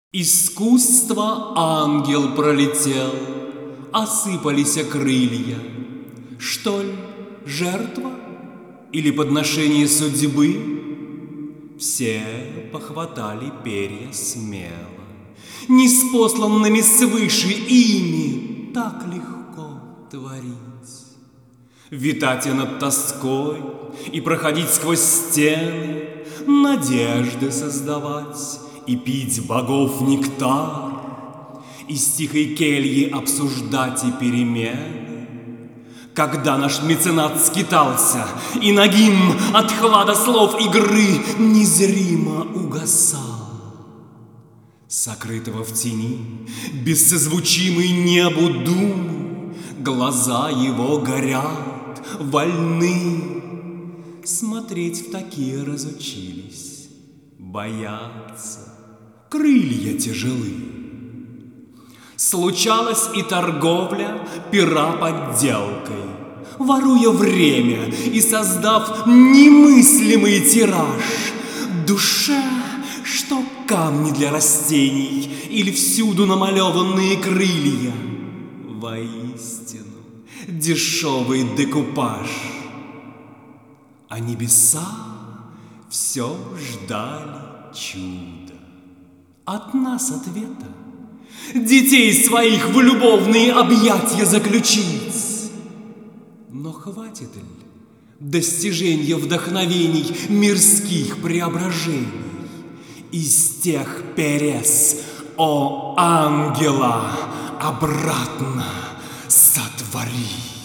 Искусство ангел пролетел, осыпались крылья. Что ль, жертва или подношение судьбы? Все похватали перья смело, неспосланными свыше ими так легко творить. Витать и над тоской и проходить сквозь стены, надежды создавать и пить богов нектар, из тихой кельи обсуждать и перемены. Когда наш меценат скитался, и нагим от хлада слов игры незримо угасал, сокрытого в тени, бессозвучимый небу дум, глаза его горят, вольны. Смотреть в такие разучились, бояться, крылья тяжелы. Случалась и торговля пера подделкой, воруя время и создав немыслимый тираж. Душе, что камни для растений или всюду намалеванные крылья. Воистину, дешевый декупаж. А небеса все ждали чуда. От нас ответа. Детей своих в любовные объятия заключить. Но хватит ли достижения вдохновений мирских преображений из тех перес, о ангела, обратно сотвори?